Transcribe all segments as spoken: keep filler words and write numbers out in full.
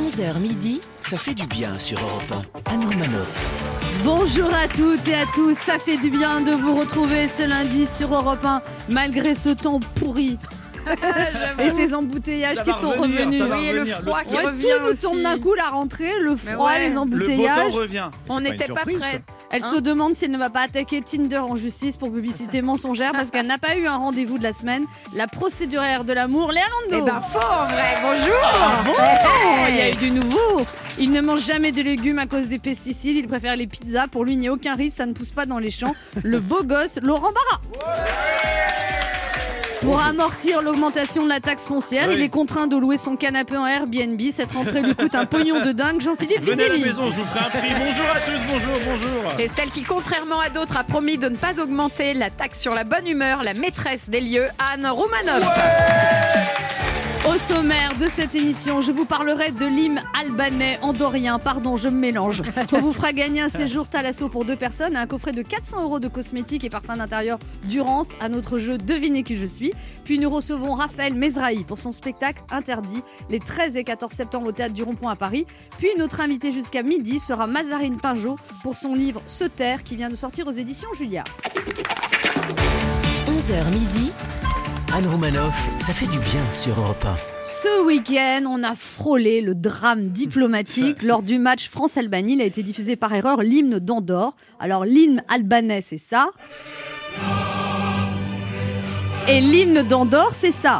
onze heures midi, ça fait du bien sur Europe un. Anne Romanoff. Bonjour à toutes et à tous, ça fait du bien de vous retrouver ce lundi sur Europe un, malgré ce temps pourri. Et ces embouteillages qui sont revenir, revenus. Oui, et revenir. le froid le... qui ouais, revient tout nous aussi. Tombe d'un coup, la rentrée, le froid, ouais. les embouteillages. Le beau temps revient. On n'était pas, pas prêts. Elle hein se demande si elle ne va pas attaquer Tinder en justice pour publicité mensongère parce qu'elle n'a pas eu un rendez-vous de la semaine. La procéduraire de l'amour, Léa Landau. Eh ben faux en vrai, bonjour. Ah bon hey. Il y a eu du nouveau. Il ne mange jamais de légumes à cause des pesticides, il préfère les pizzas. Pour lui, il n'y a aucun risque, ça ne pousse pas dans les champs. Le beau gosse, Laurent Barra. Ouais. Pour amortir l'augmentation de la taxe foncière, oui. il est contraint de louer son canapé en Airbnb. Cette rentrée lui coûte un pognon de dingue. Jean-Philippe Venez Vizeli. à la maison, je vous ferai un prix. Bonjour à tous, bonjour, bonjour. Et celle qui, contrairement à d'autres, a promis de ne pas augmenter la taxe sur la bonne humeur, la maîtresse des lieux, Anne Romanoff. Ouais. Au sommaire de cette émission, je vous parlerai de l'hymne albanais andorrien. Pardon, je me mélange. On vous fera gagner un séjour Thalasso pour deux personnes et un coffret de quatre cents euros de cosmétiques et parfums d'intérieur Durance à notre jeu Devinez qui je suis. Puis nous recevons Raphaël Mezrahi pour son spectacle Interdit les treize et quatorze septembre au Théâtre du Rond-Point à Paris. Puis notre invité jusqu'à midi sera Mazarine Pinjot pour son livre Se taire qui vient de sortir aux éditions Julia. onze heures midi. Anne Romanoff, ça fait du bien sur Europe un. Ce week-end, on a frôlé le drame diplomatique lors du match France-Albanie. Il a été diffusé par erreur l'hymne d'Andorre. Alors l'hymne albanais, c'est ça. Et l'hymne d'Andorre, c'est ça.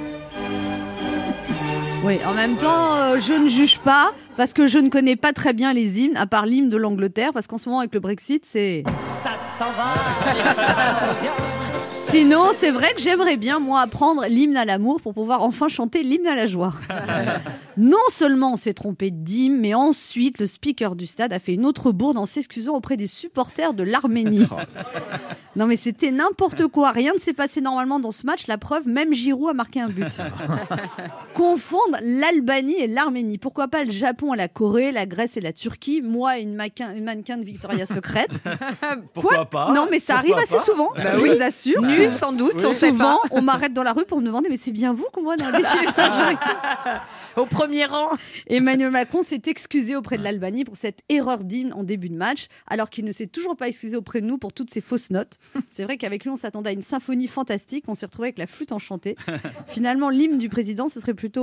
Oui, en même temps, euh, je ne juge pas parce que je ne connais pas très bien les hymnes, à part l'hymne de l'Angleterre, parce qu'en ce moment, avec le Brexit, c'est... Ça s'en va, ça revient. Sinon, c'est vrai que j'aimerais bien, moi, apprendre l'hymne à l'amour pour pouvoir enfin chanter l'hymne à la joie. Non seulement on s'est trompé d'hymne, mais ensuite, le speaker du stade a fait une autre bourde en s'excusant auprès des supporters de l'Arménie. Non, mais c'était n'importe quoi. Rien ne s'est passé normalement dans ce match. La preuve, même Giroud a marqué un but. Confondre l'Albanie et l'Arménie. Pourquoi pas le Japon et la Corée, la Grèce et la Turquie, moi et une, maquin, une mannequin de Victoria's Secret. Pourquoi Quoi pas? Non, mais ça Pourquoi arrive assez pas souvent. Bah je oui. vous assure. Nu, sans doute. Oui. On souvent, on m'arrête dans la rue pour me demander mais c'est bien vous qu'on voit dans le défilé. Au premier rang. Emmanuel Macron s'est excusé auprès de l'Albanie pour cette erreur d'hymne en début de match, alors qu'il ne s'est toujours pas excusé auprès de nous pour toutes ces fausses notes. C'est vrai qu'avec lui, on s'attendait à une symphonie fantastique. On s'est retrouvé avec la flûte enchantée. Finalement, l'hymne du président, ce serait plutôt...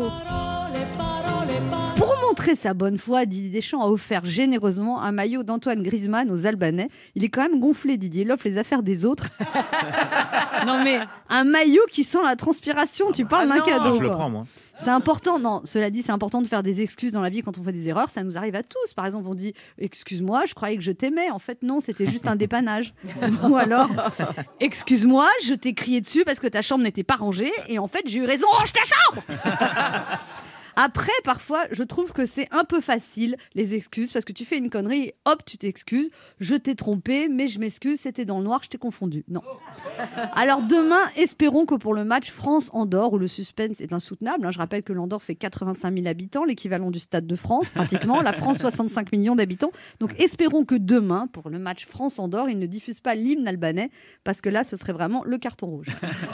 Pour montrer sa bonne foi, Didier Deschamps a offert généreusement un maillot d'Antoine Griezmann aux Albanais. Il est quand même gonflé, Didier. Il offre les affaires des autres. Non mais, un maillot qui sent la transpiration, tu parles ah d'un non, cadeau. Je le prends, moi. C'est important, non, cela dit, c'est important de faire des excuses dans la vie quand on fait des erreurs. Ça nous arrive à tous. Par exemple, on dit « Excuse-moi, je croyais que je t'aimais. En fait, non, c'était juste un dépannage. » Ou alors « Excuse-moi, je t'ai crié dessus parce que ta chambre n'était pas rangée. Et en fait, j'ai eu raison, range ta chambre !» Après, parfois, je trouve que c'est un peu facile, les excuses, parce que tu fais une connerie, hop, tu t'excuses. Je t'ai trompé, mais je m'excuse, c'était dans le noir, je t'ai confondu. Non. Alors demain, espérons que pour le match France-Andorre, où le suspense est insoutenable, hein, je rappelle que l'Andorre fait quatre-vingt-cinq mille habitants, l'équivalent du Stade de France, pratiquement, la France, soixante-cinq millions d'habitants. Donc espérons que demain, pour le match France-Andorre, ils ne diffusent pas l'hymne albanais, parce que là, ce serait vraiment le carton rouge.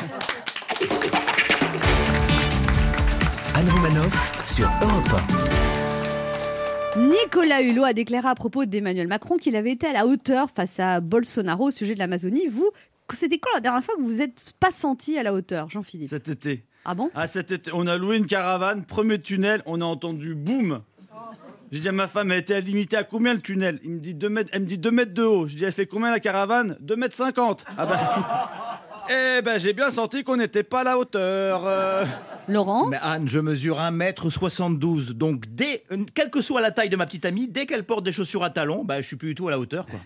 Anne Romanoff sur Europe un. Nicolas Hulot a déclaré à propos d'Emmanuel Macron qu'il avait été à la hauteur face à Bolsonaro au sujet de l'Amazonie. Vous, c'était quand la dernière fois que vous vous êtes pas senti à la hauteur, Jean-Philippe? Cet été. Ah bon? Ah, cet été. On a loué une caravane, premier tunnel, on a entendu boum. J'ai dit à ma femme, elle était limitée à combien le tunnel? Il me dit deux mètres, elle me dit deux mètres de haut. Je dis, elle fait combien la caravane? deux mètres cinquante. Ah bah... Eh ben, j'ai bien senti qu'on n'était pas à la hauteur. Euh... Laurent? Mais Anne, je mesure un mètre soixante-douze. Donc, dès, quelle que soit la taille de ma petite amie, dès qu'elle porte des chaussures à talons, bah, je suis plus du tout à la hauteur, quoi.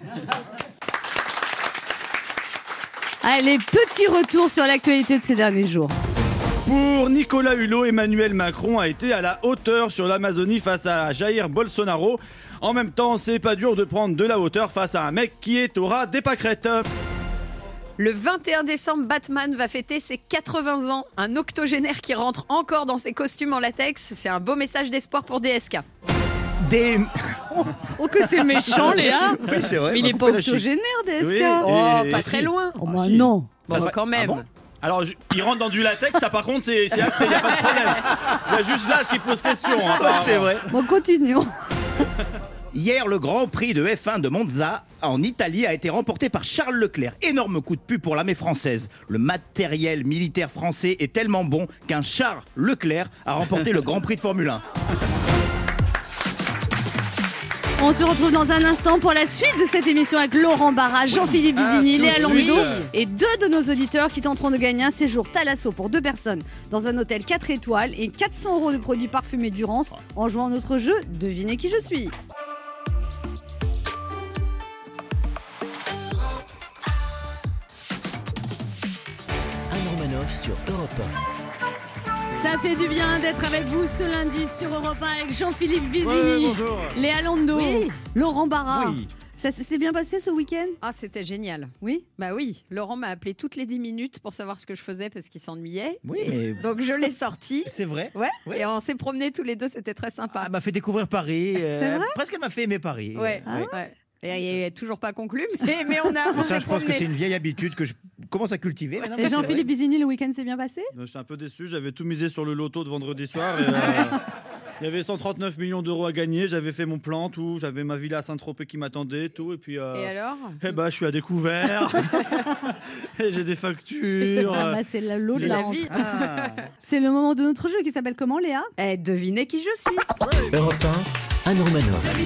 Allez, petit retour sur l'actualité de ces derniers jours. Pour Nicolas Hulot, Emmanuel Macron a été à la hauteur sur l'Amazonie face à Jair Bolsonaro. En même temps, c'est pas dur de prendre de la hauteur face à un mec qui est au ras des pâquerettes. Le vingt et un décembre, Batman va fêter ses quatre-vingts ans. Un octogénaire qui rentre encore dans ses costumes en latex. C'est un beau message d'espoir pour D S K. Des... Oh, oh que c'est méchant, Léa. Oui, c'est vrai. Mais il n'est pas octogénaire, D S K. Oui, Oh, et... pas très loin. Oh, bah ah, si. non. Bon, bah, quand même. Ah bon Alors, je- il rentre dans du latex, ça par contre, c'est c'est acté, il n'y a pas de problème. Il y a juste l'âge qui pose question. hein, apparemment. C'est vrai. Bon, continuons. Hier, le Grand Prix de F un de Monza en Italie a été remporté par Charles Leclerc. Énorme coup de pub pour l'armée française. Le matériel militaire français est tellement bon qu'un Charles Leclerc a remporté le Grand Prix de Formule un. On se retrouve dans un instant pour la suite de cette émission avec Laurent Barra, Jean-Philippe Vizini, Léa tout de suite. Landau et deux de nos auditeurs qui tenteront de gagner un séjour Thalasso pour deux personnes dans un hôtel quatre étoiles et quatre cents euros de produits parfumés Durance en jouant à notre jeu Devinez qui je suis. Anne Romanoff sur Europe un. Ça fait du bien d'être avec vous ce lundi sur Europe un avec Jean-Philippe Vizini, Ouais, bonjour. Léa Landau, Oui. Laurent Barra. Oui. Ça s'est bien passé ce week-end? Ah, c'était génial. Oui. Bah oui, Laurent m'a appelé toutes les dix minutes pour savoir ce que je faisais parce qu'il s'ennuyait. Oui, mais Donc je l'ai sorti. c'est vrai. Ouais. Ouais. Et on s'est promenés tous les deux, c'était très Ah, sympa. elle m'a fait découvrir Paris. euh, C'est vrai presque elle m'a fait aimer Paris. Ouais. Ouais. ouais. Et il n'est toujours pas conclu, mais, mais on a. Mais on ça, s'est je pense que promenés. c'est une vieille habitude que je commence à cultiver. maintenant, mais Et c'est Jean-Philippe Vizini, le week-end s'est bien passé? Je suis un peu déçu, j'avais tout misé sur le loto de vendredi soir. Et, euh, il y avait cent trente-neuf millions d'euros à gagner, j'avais fait mon plan, tout, j'avais ma villa à Saint-Tropez qui m'attendait, tout. Et puis. euh, Et alors Eh ben, je suis à découvert. Et j'ai des factures. Ah bah, c'est la- l'eau de C'est la la rentrée. vie. Ah. C'est le moment de notre jeu qui s'appelle comment, Léa? Eh, devinez qui je suis. Europe un, Anne Romanoff.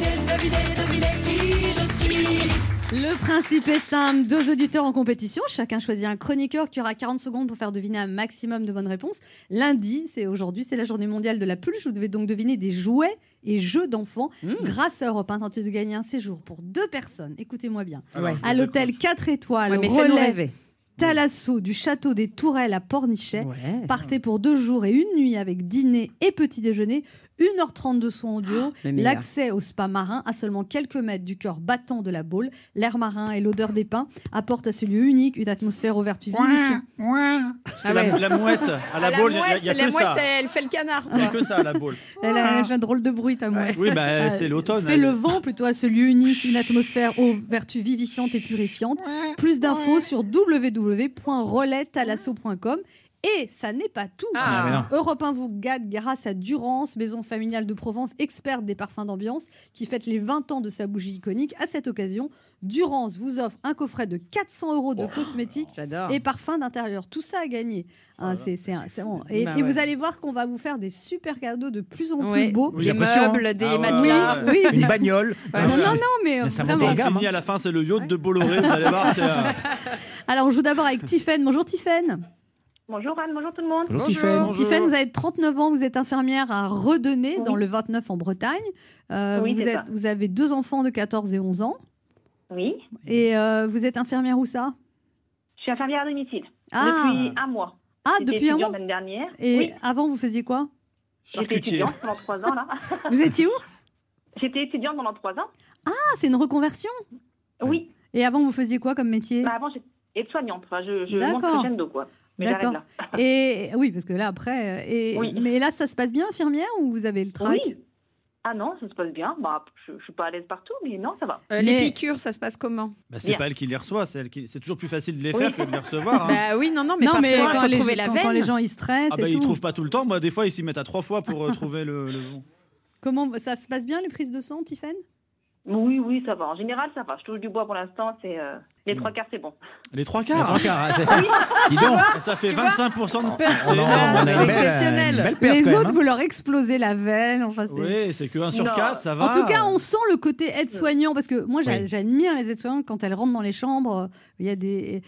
Le principe est simple, deux auditeurs en compétition, chacun choisit un chroniqueur qui aura quarante secondes pour faire deviner un maximum de bonnes réponses. Lundi, c'est aujourd'hui, c'est la journée mondiale de la peluche, vous devez donc deviner des jouets et jeux d'enfants grâce à Europe un, tentez de gagner un séjour pour deux personnes, écoutez-moi bien, Alors, je à vous l'hôtel écoute. quatre étoiles, Ouais, mais fais-nous relais rêver. Thalasso du château des Tourelles à Pornichet. Ouais. Partez pour deux jours et une nuit avec dîner et petit déjeuner. une heure trente de soins audio. le meilleur. L'accès au spa marin à seulement quelques mètres du cœur battant de la Baule. L'air marin et l'odeur des pins apportent à ce lieu unique une atmosphère aux vertus vivifiantes. C'est la, la mouette. À la La boule, il y a- mouette, il y a, la que mouette, ça. elle fait le canard. Il y a toi. que ça à la boule. Elle a elle fait un drôle de bruit, ta mouette. Oui, bah, Euh, c'est l'automne. Fais elle. le vent plutôt à ce lieu unique, une atmosphère aux vertus vivifiantes et purifiantes. Plus d'infos sur w w w point relais thalasso point com. Et ça n'est pas tout. Ah, mais non. Europe un vous gâte grâce à Durance, maison familiale de Provence, experte des parfums d'ambiance, qui fête les vingt ans de sa bougie iconique. À cette occasion, Durance vous offre un coffret de quatre cents euros de cosmétiques J'adore. et parfums d'intérieur. Tout ça à gagner. Hein, c'est c'est un- c'est bon. Et, Bah et ouais. vous allez voir qu'on va vous faire des super cadeaux de plus en plus Ouais. beaux. Oui, Des j'ai l'impression, meubles, des Ah ouais, matelas. ouais. Oui, Une bagnole. non, non, non, mais, Mais ça vraiment. monte en C'est gamme, fini, à la fin, c'est le yacht de Bolloré. Vous allez voir, c'est. euh, Alors, on joue d'abord avec Tiffaine. Bonjour Tiffaine. Bonjour Anne, bonjour tout le monde. Bonjour, Bonjour. Tiffaine. Bonjour. Tiffaine, vous avez trente-neuf ans, vous êtes infirmière à Redonner, Oui. dans le vingt-neuf en Bretagne. Euh, Oui, vous, c'est êtes- ça. vous avez deux enfants de quatorze et onze ans. Oui, Et euh, vous êtes infirmière où ça? je suis infirmière à domicile Ah. depuis un mois. Ah, J'étais depuis un étudiante mois. l'année dernière. Et Oui, avant, vous faisiez quoi? j'étais Charcutier. étudiante pendant trois ans là. Vous étiez où? J'étais étudiante pendant trois ans. Ah, c'est une reconversion. Oui, Et avant, vous faisiez quoi comme métier? bah, avant j'étais aide-soignante. Enfin, je, je D'accord. monte crescendo quoi. Mais j'arrête D'accord. là. Et oui, parce que là, après. euh, Et... Oui. Mais là, ça se passe bien, infirmière, ou vous avez le trac? Oui. Ah non, ça se passe bien. Bah, je, je suis pas à l'aise partout, mais non, ça va. Euh, Mais- Les piqûres, ça se passe comment? Bah, c'est Bien. pas elle qui les reçoit, c'est elle qui. C'est toujours plus facile de les Oui. faire que de les recevoir. hein. Bah oui, non, non, mais non, parfois, mais il quand, faut les, trouver la quand- veine. quand les gens ils stressent Ah et bah, ils tout. trouvent pas tout le temps. Moi, des fois, ils s'y mettent à trois fois pour euh, trouver le, le bon. Comment ça se passe bien les prises de sang, Tiffaine? Oui, oui, ça va. En général, ça va. Je touche du bois pour l'instant. C'est euh, les trois quarts, c'est bon. Les trois Il y a quarts. trois quarts, hein, c'est- Dis donc. Ça fait Tu vois vingt-cinq pour cent de perte. On c'est en- énorme. on a une c'est belle, exceptionnel. une belle perte, Les quand même, autres, hein. vous leur explosez la veine. Enfin, c'est- Oui, c'est que un sur Non. quatre, ça va. En tout cas, on sent le côté aide-soignant parce que moi, j'a- Oui. j'admire les aides-soignantes quand elles rentrent dans les chambres. Il y a des.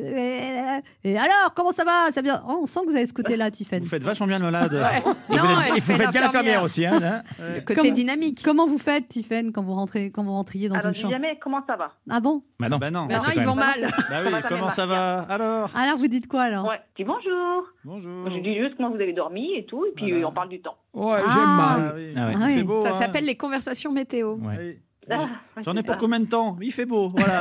euh, Et alors, comment ça va, ça bien. Oh, on sent que vous avez ce côté-là, Tiffaine. Vous faites vachement bien le malade. Et Non, vous êtes- elle il faut fait faire bien l'infirmière l'infirmière. aussi. Hein, hein. Le côté Comment- dynamique. Comment vous faites, Tiffaine, quand vous rentrez, quand vous rentriez dans Alors, une je dis chambre? jamais comment ça va. Ah bon? Bah non. Bah non. Maintenant, c'est ils quand vont même- mal. Bah oui, Ça va, ça comment va, ça va alors? Alors, vous dites quoi alors? Ouais. Je dis bonjour. Bonjour. Je dis juste comment vous avez dormi et tout. Et puis Voilà. on parle du temps. Ouais, Ah. j'aime Ah mal. oui. Ah ouais. Il Ah fait oui. beau. Ça hein. s'appelle les conversations météo. Ouais. Oui. Ah, J'en c'est ai pour ça. combien de temps? Il fait beau, voilà.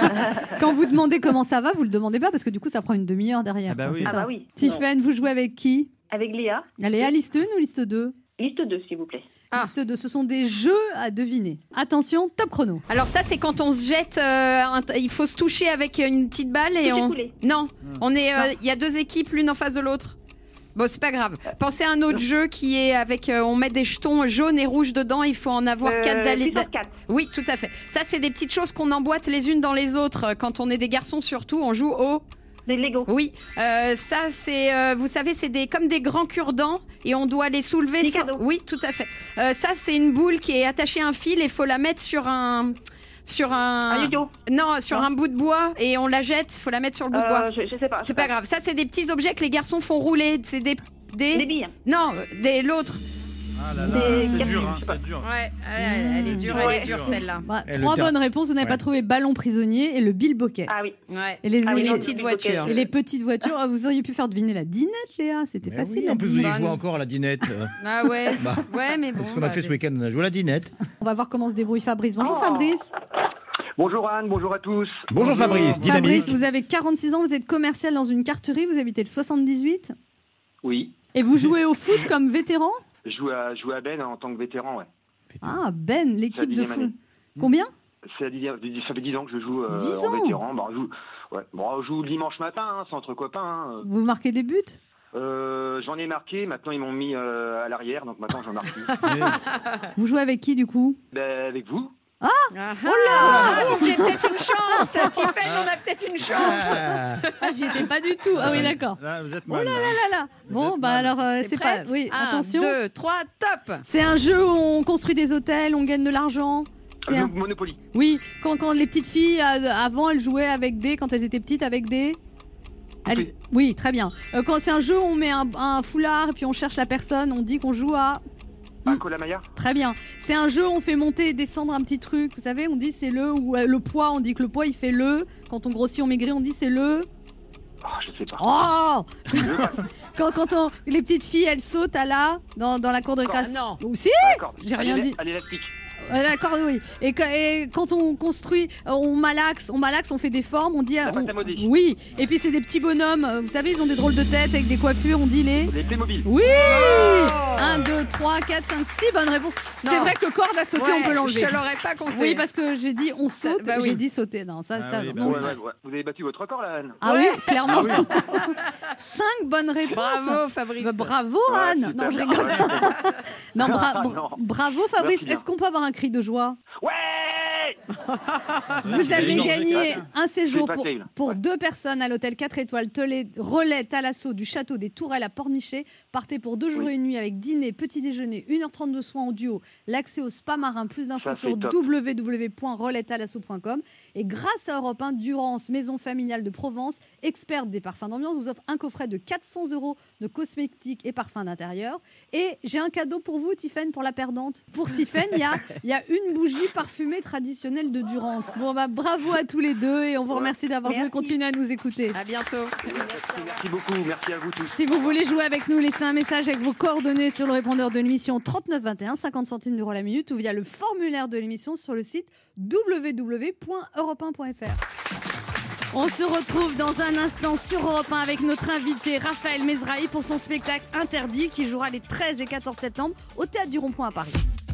Quand vous demandez comment ça va, vous le demandez pas parce que du coup, ça prend une demi-heure derrière. Ah bah quoi, oui. c'est Ah ça. bah oui. Tiffaine, vous jouez avec qui? Avec Léa. Allez, à liste un ou liste deux? Liste deux, s'il vous plaît. Ah. Liste deux, ce sont des jeux à deviner. Attention, top chrono. Alors ça, c'est quand on se jette, euh, un t- il faut se toucher avec une petite balle et Toucher on... coulé. Non, on est, euh, il y a deux équipes, l'une en face de l'autre. Bon, c'est pas grave. Pensez à un autre jeu qui est avec, euh, on met des jetons jaunes et rouges dedans, il faut en avoir Euh, quatre d'aller. puissance quatre. Oui, tout à fait. Ça, c'est des petites choses qu'on emboîte les unes dans les autres. Quand on est des garçons, surtout, on joue au... Des Lego. Oui, euh, ça c'est, euh, vous savez, c'est des comme des grands cure-dents et on doit les soulever. Des sans- cadeaux. Oui, tout à fait. Euh, ça c'est une boule qui est attachée à un fil et il faut la mettre sur un, sur un. Un yo-yo. Non, sur Non. un bout de bois et on la jette. Il faut la mettre sur le bout de bois. Euh, je, je sais pas. C'est pas grave. Ça c'est des petits objets que les garçons font rouler. C'est des, des. Des billes. Non, des l'autre. Ah là Des là, c'est capsules, dur, je hein, sais pas. c'est dur. Ouais, elle, elle est dure, Ouais. elle est dure celle-là. Bah, Et le trois ter- bonnes réponses, vous n'avez Ouais. pas trouvé ballon prisonnier et le bilboquet. Ah oui. Ouais. Et les, Ah oui, et les non, les- petites le voitures. et les petites voitures, ah, vous auriez pu faire deviner la dinette, Léa. C'était Mais facile. oui, la en plus, vous dinette. y jouez encore à la dinette. euh. Ah ouais. Bah, Ouais, mais bon. ce qu'on a bah, fait ce week-end, on a joué à la dinette. On va voir comment se débrouille Fabrice. Bonjour Oh. Fabrice. Bonjour Anne, bonjour à tous. Bonjour Fabrice, dynamique. Fabrice, vous avez quarante-six ans, vous êtes commercial dans une carterie, vous habitez le soixante-dix-huit Oui, et vous jouez au foot comme vétéran. je joue à, je joue à Ben en tant que vétéran, ouais. Ah Ben, C'est la l'équipe de dixième foot. année. Combien C'est à dix- ça fait dix ans que je joue euh, dix en ans. vétéran. Bah, on joue, ouais. Bon, on joue le dimanche matin, hein, c'est entre copains. hein. Vous marquez des buts? Euh, j'en ai marqué, maintenant ils m'ont mis euh, à l'arrière, donc maintenant j'en marque plus. Vous jouez avec qui du coup? Ben, avec vous. Ah, ah, donc j'ai peut-être une chance. Tiffen, on a peut-être une chance. Ah, Ah, j'y étais pas du tout. Ah oui, d'accord. Là, vous êtes Oh mal. là là. là là là. Bon, êtes bah mal. alors euh, T'es c'est pas. prête Oui, Un, attention. deux, trois, top. C'est un jeu où on construit des hôtels, on gagne de l'argent. C'est Euh, un- Monopoly. Oui, quand, quand les petites filles euh, avant elles jouaient avec des, quand elles étaient petites avec des. Elles- Oui, très bien. Euh, quand c'est un jeu où on met un, un foulard et puis on cherche la personne, on dit qu'on joue à. Un Colamaya. Très bien. C'est un jeu où on fait monter et descendre un petit truc. Vous savez, on dit c'est le ou euh, le poids. On dit que le poids il fait le. Quand on grossit, on maigrit, on dit c'est le. Ah, je sais pas. Oh Je passe. quand, quand on, les petites filles elles sautent à la dans, dans la cour de Encore. classe. Non. Ou si. D'accord. J'ai rien À dit. l'élé- À l'élastique. Euh, D'accord, oui. Et, que- et quand on construit, euh, on malaxe, on malaxe, on fait des formes, on dit. La on- pâte à modeler. oui. Et puis c'est des petits bonhommes. euh, Vous savez, ils ont des drôles de têtes avec des coiffures. On dit les. Les Playmobil. Oui. Oh. un, deux, trois, quatre, cinq, six bonnes réponses. C'est Non. vrai que corde à sauter, Ouais, on peut l'enlever. Je te l'aurais pas compté. Oui, parce que j'ai dit on saute, bah oui. j'ai dit sauter. Non, ça, Ah ça. oui, bah non. Ouais, ouais, ouais. Vous avez battu votre record là, Anne. Ah oui, clairement. Cinq bonnes réponses. Bravo, Fabrice. Bah, bravo Ouais, Anne. super. Non, je rigole. non, bra- bra- Non. bravo Fabrice. Merci bien. Est-ce qu'on peut avoir un cri de joie? Ouais. Vous avez Non, gagné un séjour C'est pas pour, terrible. pour Ouais. deux personnes à l'hôtel quatre étoiles Tolé- Relais Thalasso du château des Tourelles à Pornichet. Partez pour deux jours Oui. et une nuit avec dîner, petit déjeuner, une heure trente de soins en duo, l'accès au spa marin. Plus d'infos Ça, sur c'est top. w w w point relais thalasso point com. Et grâce à Europe un, Durance, maison familiale de Provence, experte des parfums d'ambiance, vous offre un coffret de quatre cents euros de cosmétiques et parfums d'intérieur. Et j'ai un cadeau pour vous, Tiffaine, pour la perdante. Pour Tiffaine, il y a, il y a une bougie parfumée traditionnelle de Durance. Bon, bah, bravo à tous les deux et on vous remercie d'avoir joué. Merci. Continuez à nous écouter. À bientôt. Merci beaucoup, merci à vous tous. Si vous voulez jouer avec nous, laissez un message avec vos coordonnées sur le répondeur de l'émission trente-neuf vingt et un, cinquante centimes d'euros la minute, ou via le formulaire de l'émission sur le site w w w point europe un point f r. On se retrouve dans un instant sur Europe un avec notre invité Raphaël Mesrahi pour son spectacle Interdit qui jouera les treize et quatorze septembre au Théâtre du Rond-Point à Paris.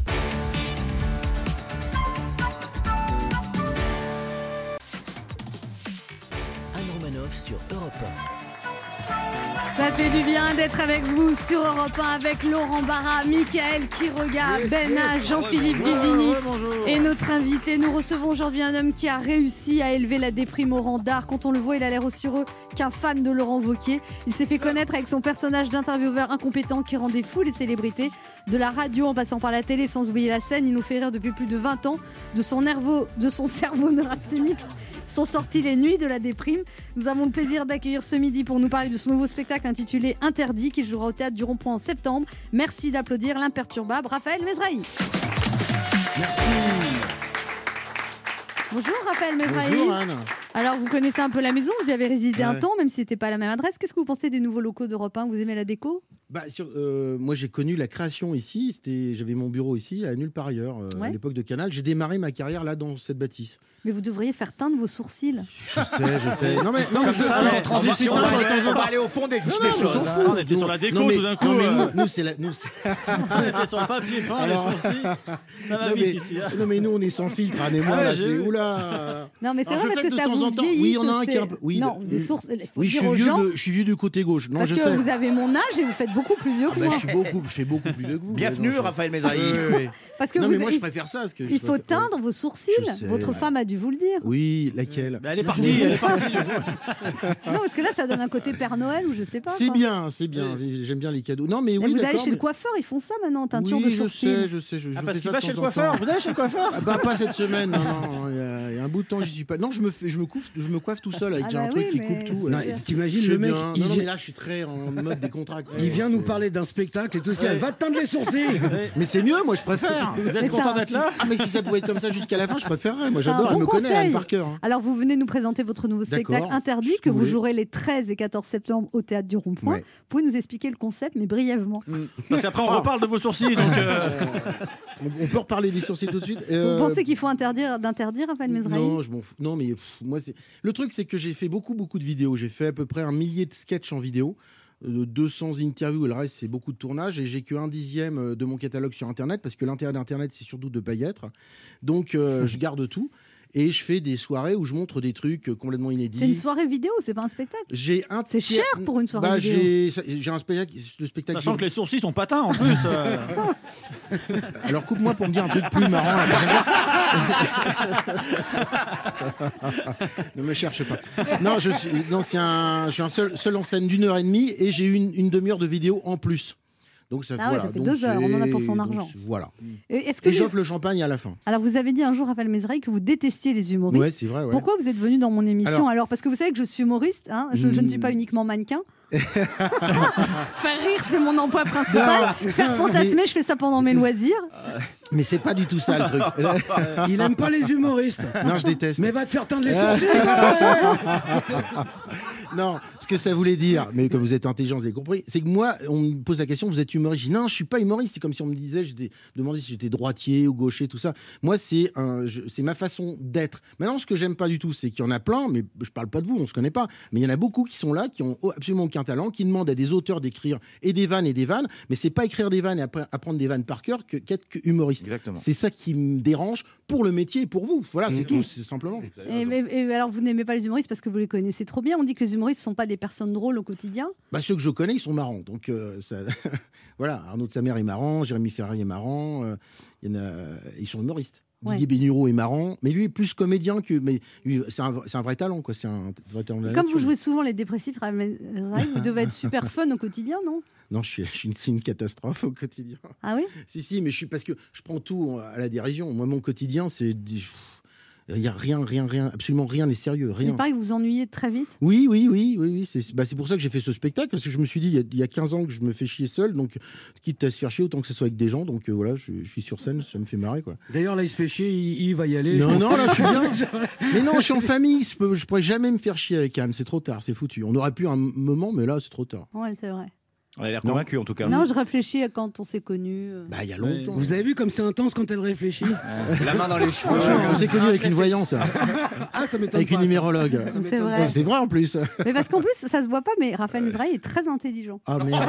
Anne Romanoff sur Europe un. Ça fait du bien d'être avec vous sur Europe un avec Laurent Barra, Michael Quiroga, Benna, Jean-Philippe Vizini. Et notre invité, nous recevons aujourd'hui un homme qui a réussi à élever la déprime au rang d'art. Quand on le voit, il a l'air aussi heureux qu'un fan de Laurent Wauquiez. Il s'est fait connaître avec son personnage d'intervieweur incompétent qui rendait fou les célébrités. De la radio en passant par la télé, sans oublier la scène, il nous fait rire depuis plus de vingt ans. De son, nerveux, de son cerveau neurasthénique sont sorties les nuits de la déprime. Nous avons le plaisir d'accueillir ce midi pour nous parler de son nouveau spectacle intitulé Interdit qui jouera au Théâtre du Rond-Point en septembre. Merci d'applaudir l'imperturbable Raphaël Mesrahi. Merci. Bonjour Raphaël Mesrahi. Bonjour Anne. Alors, vous connaissez un peu la maison, vous y avez résidé un Ouais. temps, même si c'était pas à la même adresse. Qu'est-ce que vous pensez des nouveaux locaux d'Europe un? Vous aimez la déco? Bah, sur, euh, moi, j'ai connu la création ici. C'était, j'avais mon bureau ici, à nulle part ailleurs, euh, Ouais. à l'époque de Canal. J'ai démarré ma carrière là, dans cette bâtisse. Mais vous devriez faire teindre vos sourcils. Je sais, je sais. Non, mais, non, Comme mais je- ça, non, sans mais- transition, on va on va aller- aller- on va aller au fond des, Non, des non, on choses. s'en hein. fout. On était sur la déco Non, mais- tout d'un coup. non, mais euh, nous, nous, c'est la, nous, c'est- On était sur le papier peint, Alors- les sourcils. Ça va non, vite mais, ici. hein. non, mais nous, on est sans filtre, Anne et moi. Ah ouais, là, j'ai c'est vu. oula. Non, mais c'est Alors, vrai je parce fais que de ça temps vous en temps. vieillit. Oui, il y en a un ce- qui est un peu. Oui, non, le- vous êtes source. Il faut Oui, je dire suis aux vieux. gens. De, je suis vieux du côté gauche. Non, Parce je que sais. vous avez mon âge et vous faites beaucoup plus vieux que Ah bah, moi. je suis beaucoup, je fais beaucoup plus vieux que vous. Bienvenue, Ouais, non, je- Raphaël Mézrahi. Oui, oui, oui. Parce que Non, vous, mais moi, je il, préfère ça. Parce que je il faut préfère- teindre vos sourcils. Je sais, Votre ouais. femme a dû vous le dire. Oui, laquelle Bah, elle est partie, elle est partie. du coup. Non, parce que là, ça donne un côté Père Noël ou je sais pas. C'est quoi. bien, c'est bien. J'aime bien les cadeaux. Non, mais Et oui, vous allez d'accord, chez le mais- coiffeur, ils font ça maintenant, teinture oui, de je sourcils. sais, je sais. Je, Ah, je parce fais qu'il ça va de chez le temps en coiffeur. temps. Vous allez chez le coiffeur Ah bah, pas cette semaine, non, non, il y, a, il y a un bout de temps, j'y suis pas. Non, je me fais, je me coiffe, je me coiffe tout seul avec Ah j'ai bah un truc oui, qui mais coupe tout. c'est- Non, euh, t'imagines je le sais mec, bien. il non, non, vient, mais là, je suis très en mode décontracté. il vient nous C'est- parler d'un spectacle et tout ce qu'il y a. Ouais. Va te teindre les sourcils. Mais c'est mieux, moi, je préfère. Vous Mais êtes content ça- d'être là? Ah, mais si ça pouvait être comme ça jusqu'à la fin, je préférerais. Moi, C'est un j'adore. Elle bon me connaît, conseil. elle par cœur. hein. Alors, vous venez nous présenter votre nouveau spectacle D'accord. interdit Ce que que vous vous voulez. jouerez les treize et quatorze septembre au Théâtre du Rond-Point. Ouais. Vous pouvez nous expliquer le concept, mais brièvement. Parce qu'après, on reparle de vos sourcils. Donc, euh, On, on peut reparler des sourcils tout de suite. Vous Euh, pensez qu'il faut interdire d'interdire Raphaël Mézrahi? Non, je m'en fous. Non, mais pff, moi, c'est. Le truc, c'est que j'ai fait beaucoup, beaucoup de vidéos. J'ai fait à peu près un millier de sketchs en vidéo, euh, deux cents interviews. Et le reste, c'est beaucoup de tournages. Et j'ai que un dixième euh, de mon catalogue sur Internet parce que l'intérêt d'Internet, c'est surtout de ne pas y être. Donc, euh, je garde tout. Et je fais des soirées où je montre des trucs euh, complètement inédits. C'est une soirée vidéo, c'est pas un spectacle. J'ai un C'est tiers- cher pour une soirée bah, vidéo. j'ai ça- j'ai un spectacle, le spectacle. sachant que les sourcils sont patins en plus. euh. Alors coupe-moi pour me dire un truc plus marrant. là, par exemple. Ne me cherche pas. Non, je suis, non, c'est un, je suis un seul, seul en scène d'une heure et demie et j'ai eu une, une demi-heure de vidéo en plus. Donc ça, Ah ouais, voilà, ça fait donc deux heures, on en a pour son c'est- argent. donc c'est- Voilà. Et, est-ce que Et les- j'offre le champagne à la fin. Alors, vous avez dit un jour, Raphaël Mézrahi, que vous détestiez les humoristes. Ouais, c'est vrai. Ouais. Pourquoi vous êtes venu dans mon émission alors, Alors- Parce que vous savez que je suis humoriste, hein, je, je ne suis Hmm. pas uniquement mannequin. Faire rire, c'est mon emploi principal. Faire fantasmer, je fais ça pendant mes loisirs. Mais c'est pas du tout ça le truc. Il aime pas les humoristes. Non, je déteste. Mais va te faire teindre les sourcils. Non, ce que ça voulait dire, mais comme vous êtes intelligent, vous avez compris, c'est que moi, on me pose la question, vous êtes humoriste? Je dis non, je suis pas humoriste. C'est comme si on me disait, j'étais demandé si j'étais droitier ou gaucher, tout ça. Moi, c'est un, je- c'est ma façon d'être. Maintenant, ce que j'aime pas du tout, c'est qu'il y en a plein, mais je parle pas de vous, on se connaît pas, mais il y en a beaucoup qui sont là, qui ont absolument aucun talent, qui demandent à des auteurs d'écrire et des vannes et des vannes, mais c'est pas écrire des vannes et après apprendre des vannes par cœur que qu'être que humoriste. Exactement. C'est ça qui me dérange pour le métier et pour vous. Voilà, c'est tout, c'est simplement. Et, mais- et alors, vous n'aimez pas les humoristes parce que vous les connaissez trop bien. On dit que les humoristes ne sont pas des personnes drôles au quotidien. Bah, ceux que je connais, ils sont marrants. Donc, euh, ça... voilà, Arnaud de Samer est marrant, Jérémy Ferrari est marrant, euh, il y en a... ils sont humoristes. Ouais. Didier Bénureau est marrant, mais lui est plus comédien que. Mais lui, c'est un, c'est un vrai talent, quoi. C'est un vrai talent de la Comme nature. vous jouez souvent les dépressifs, Raphaël Mézrahi, vous devez être super fun au quotidien, non? Non, je suis, je suis une, c'est une catastrophe au quotidien. Ah oui? Si, si, mais je suis parce que je prends tout à la dérision. Moi, mon quotidien, c'est. des- Il y a rien, rien, rien, absolument rien n'est sérieux, rien. Il paraît que vous ennuyez très vite. Oui, oui, oui, oui, oui. C'est bah, c'est pour ça que j'ai fait ce spectacle, parce que je me suis dit, il y a, il y a quinze ans que je me fais chier seul, donc quitte à se faire chier, autant que ce soit avec des gens. Donc euh, voilà, je, je suis sur scène, ça me fait marrer, quoi. D'ailleurs, là, il se fait chier, il, il va y aller. Non, je non, pense. là, je suis bien. Mais non, je suis en famille, je, peux, je pourrais jamais me faire chier avec Anne, c'est trop tard, c'est foutu. On aurait pu un moment, mais là, c'est trop tard. Ouais, c'est vrai. On a l'air Non. convaincu en tout cas. Non, je réfléchis à quand on s'est connus. euh. Bah, il y a longtemps. Vous avez vu comme c'est intense quand elle réfléchit? La main dans les cheveux. On s'est connus avec une voyante, Ah, ça m'étonne avec pas, une ça. numérologue. Ça C'est m'étonne vrai. Ouais, c'est vrai en plus. Mais parce qu'en plus, ça se voit pas, mais Raphaël Mézrahi est très intelligent. Ah merde.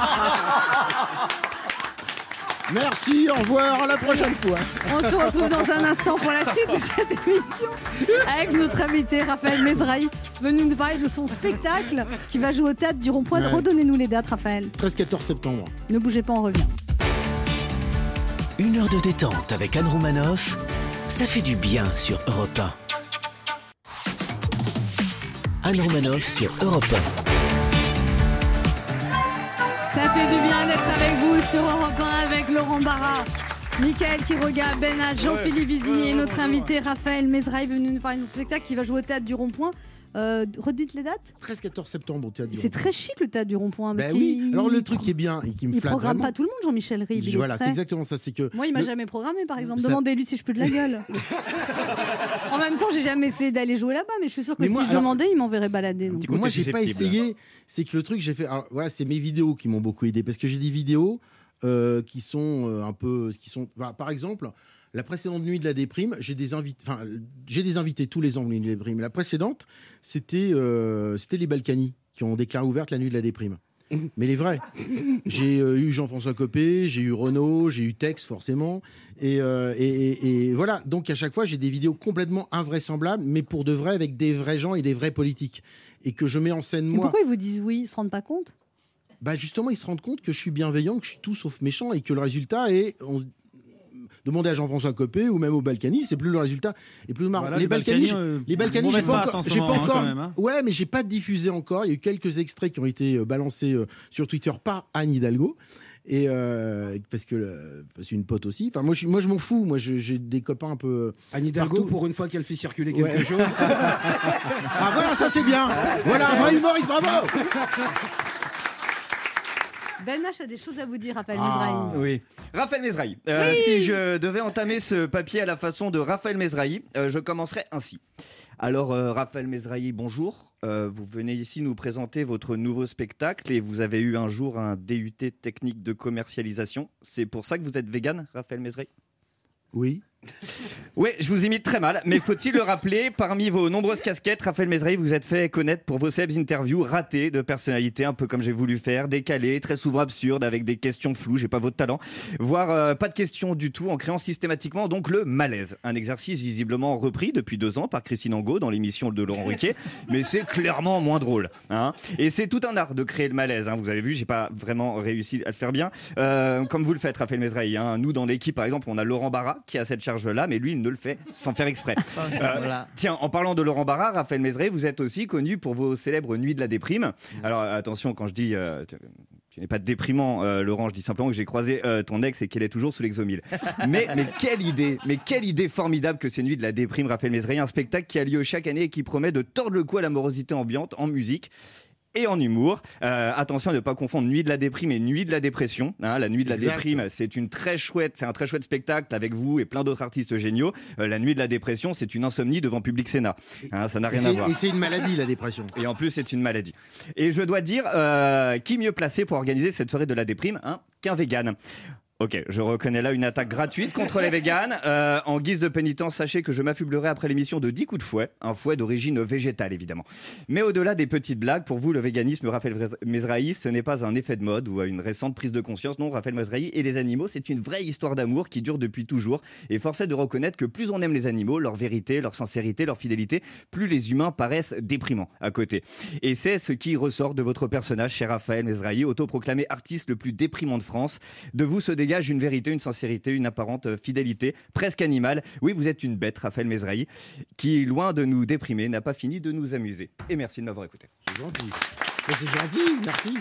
Merci, au revoir, à la prochaine fois. On se retrouve dans un instant pour la suite de cette émission avec notre invité Raphaël Mézrahi, venu nous parler de son spectacle qui va jouer au Théâtre du Rond-Point. Ouais. Redonnez-nous les dates, Raphaël. treize quatorze septembre. Ne bougez pas, on revient. Une heure de détente avec Anne Romanoff, ça fait du bien sur Europe un. Anne Romanoff sur Europe un. Ça fait du bien d'être avec vous sur Europe un avec Laurent Barra, Mickaël Quiroga, Benach, Jean-Philippe Vizini et notre invité Raphaël Mézrahi venu nous parler de son spectacle qui va jouer au Théâtre du Rond-Point. Euh, redites les dates. treize quatorze septembre au théâtre du C'est Rond-Point. très chic le théâtre du Rond-Point. Ben parce oui. qu'il- Alors le truc qui est bien et qui me Il flatte programme vraiment- pas tout le monde, Jean-Michel Ribes. il est Voilà, très- c'est exactement ça. C'est que Moi, il m'a le- jamais programmé, par exemple. Ça- Demandez-lui si je peux de la gueule. En même temps, j'ai jamais essayé d'aller jouer là-bas, mais je suis sûre que Mais si moi, je alors- demandais, il m'enverrait balader. donc. Moi, j'ai pas essayé. C'est que le truc, j'ai fait. Alors, voilà, c'est mes vidéos qui m'ont beaucoup aidé parce que j'ai des vidéos euh, qui sont euh, un peu, qui sont. Enfin, par exemple, la précédente nuit de la déprime, j'ai des invités. Enfin, j'ai des invités tous les ans nuit de la déprime. La précédente, c'était euh, c'était les Balkany qui ont déclaré ouverte la nuit de la déprime. Mais les vrais. J'ai euh, eu Jean-François Copé, j'ai eu Renaud, j'ai eu Tex forcément. Et, euh, et, et- et voilà. Donc à chaque fois, j'ai des vidéos complètement invraisemblables, mais pour de vrai, avec des vrais gens et des vrais politiques. Et que je mets en scène Mais moi. pourquoi ils vous disent oui? Ils se rendent pas compte? Bah justement, ils se rendent compte que je suis bienveillant, que je suis tout sauf méchant et que le résultat est. On se- Demandez à Jean-François Copé ou même au Balkany, c'est plus le résultat et plus le marrant. Voilà, les les Balkany, Balkany, euh, les Balkany, j'ai mauvaise pas passe encore, en ce j'ai pas moment, hein, encore. quand même, hein. Ouais, mais j'ai pas diffusé encore. Il y a eu quelques extraits qui ont été euh, balancés euh, sur Twitter par Anne Hidalgo. Et euh, parce que euh, c'est une pote aussi. Enfin, moi, je, moi, je m'en fous. Moi, je- j'ai des copains un peu. Anne Hidalgo, partout. pour une fois qu'elle fait circuler quelque Ouais. chose. Ah voilà, ça c'est bien. Voilà un vrai humoriste, bravo. Ben H a des choses à vous dire, Raphaël Ah. Mesrahi. Oui. Raphaël Mesrahi. Euh, Oui. Si je devais entamer ce papier à la façon de Raphaël Mesrahi, euh, je commencerai ainsi. Alors, euh, Raphaël Mesrahi, bonjour. Euh, vous venez ici nous présenter votre nouveau spectacle et vous avez eu un jour un D U T technique de commercialisation. C'est pour ça que vous êtes vegan, Raphaël Mesrahi? Oui. Oui, je vous imite très mal, mais faut-il le rappeler, parmi vos nombreuses casquettes, Raphaël Mesrahi vous êtes fait connaître pour vos célèbres interviews ratées de personnalités, un peu comme j'ai voulu faire, décalées, très souvent absurdes, avec des questions floues, j'ai pas votre talent, voire euh, pas de questions du tout, en créant systématiquement donc le malaise. Un exercice visiblement repris depuis deux ans par Christine Angot dans l'émission de Laurent Ruquier, mais c'est clairement moins drôle. Hein. Et c'est tout un art de créer le malaise, hein. Vous avez vu, j'ai pas vraiment réussi à le faire bien, euh, comme vous le faites, Raphaël Mesrahi. Hein. Nous, dans l'équipe, par exemple, on a Laurent Barra qui a cette charge là, mais lui il ne le fait sans faire exprès. Euh, Voilà. Tiens, en parlant de Laurent Barra, Raphaël Mesrahi, vous êtes aussi connu pour vos célèbres nuits de la déprime. Alors attention, quand je dis euh, tu, tu n'es pas déprimant, euh, Laurent, je dis simplement que j'ai croisé euh, ton ex et qu'elle est toujours sous l'exomile. Mais, mais quelle idée, mais quelle idée formidable que ces nuits de la déprime, Raphaël Mesrahi, un spectacle qui a lieu chaque année et qui promet de tordre le cou à l'amorosité ambiante en musique et en humour. Euh, attention à ne pas confondre Nuit de la déprime et Nuit de la dépression. Hein, la Nuit de la Exact. déprime, c'est une très chouette, c'est un très chouette spectacle avec vous et plein d'autres artistes géniaux. Euh, la Nuit de la dépression, c'est une insomnie devant Public Sénat. Hein, ça n'a Et rien à c'est- voir. et c'est une maladie, la dépression. Et en plus, c'est une maladie. Et je dois dire, euh, qui mieux placé pour organiser cette soirée de la déprime hein, qu'un vegan? Ok, je reconnais là une attaque gratuite contre les véganes. Euh, en guise de pénitence, sachez que je m'affublerai après l'émission de dix coups de fouet, un fouet d'origine végétale évidemment. Mais au-delà des petites blagues, pour vous, le véganisme, Raphaël Mesrahi, ce n'est pas un effet de mode ou une récente prise de conscience. Non, Raphaël Mesrahi et les animaux, c'est une vraie histoire d'amour qui dure depuis toujours. Et force est de reconnaître que plus on aime les animaux, leur vérité, leur sincérité, leur fidélité, plus les humains paraissent déprimants à côté. Et c'est ce qui ressort de votre personnage, cher Raphaël Mesrahi, autoproclamé artiste le plus déprimant de France. De vous se dégage une vérité, une sincérité, une apparente fidélité, presque animale. Oui, vous êtes une bête, Raphaël Mesrahi, qui, loin de nous déprimer, n'a pas fini de nous amuser. Et merci de m'avoir écouté. C'est gentil. Mais c'est gentil, merci.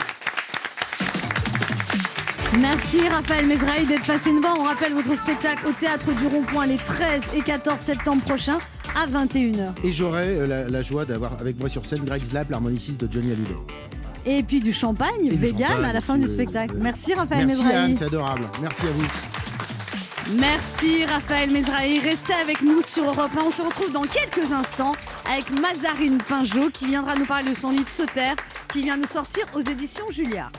Merci Raphaël Mesrahi d'être passé nous voir. On rappelle votre spectacle au Théâtre du Rond-Point les treize et quatorze septembre prochains à vingt et une heures. Et j'aurai euh, la, la joie d'avoir avec moi sur scène Greg Zlap, l'harmoniciste de Johnny Hallyday. Et puis du champagne du vegan champagne, à la fin aussi, du euh, spectacle. euh, Merci Raphaël Merci Mesrahi. Anne, c'est adorable. Merci à vous. Merci Raphaël Mesrahi. Restez avec nous sur Europe un. On se retrouve dans quelques instants avec Mazarine Pinjot qui viendra nous parler de son livre Se taire qui vient de sortir aux éditions Julliard.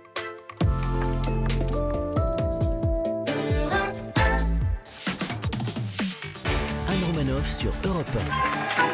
Anne Romanoff sur Europe un.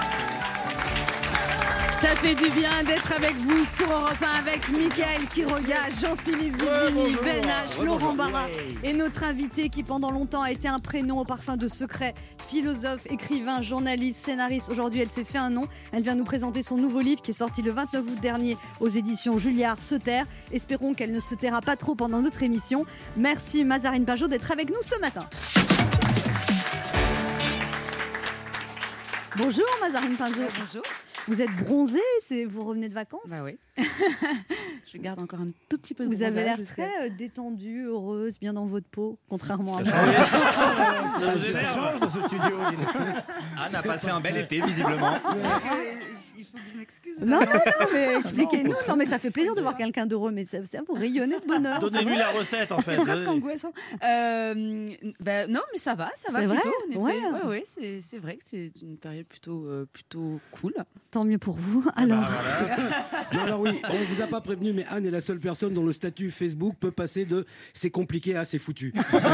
Ça fait du bien d'être avec vous sur Europe un avec Mickaël Quiroga, Jean-Philippe Vizini, Ben H, Laurent Barra et notre invité qui pendant longtemps a été un prénom au parfum de secret, philosophe, écrivain, journaliste, scénariste. Aujourd'hui, elle s'est fait un nom. Elle vient nous présenter son nouveau livre qui est sorti le vingt-neuf août dernier aux éditions Julliard, Se taire. Espérons qu'elle ne se taira pas trop pendant notre émission. Merci Mazarine Pinjot d'être avec nous ce matin. Bonjour Mazarine Pinjot. Bonjour. Vous êtes bronzée, c'est... vous revenez de vacances? Bah oui. Je garde encore un tout petit peu de Vous avez bronzage l'air jusqu'à- très euh, détendue, heureuse, bien dans votre peau, contrairement à moi. Ça change dans ce studio. Anne a passé un bel été, visiblement. Euh, Il il faut que je m'excuse. Non, non, non, mais expliquez-nous. Non, mais ça fait plaisir de voir quelqu'un d'heureux, mais ça, ça vous rayonnez de bonheur. Donnez-lui la recette en fait. C'est presque angoissant. Euh, bah, non, mais ça va, ça va C'est plutôt. vrai En effet. Ouais. Ouais, ouais, c'est, c'est vrai que c'est une période plutôt, euh, plutôt cool. Tant mieux pour vous. Alors, Non, alors oui, on vous a pas prévenu, mais Anne est la seule personne dont le statut Facebook peut passer de c'est compliqué à c'est foutu.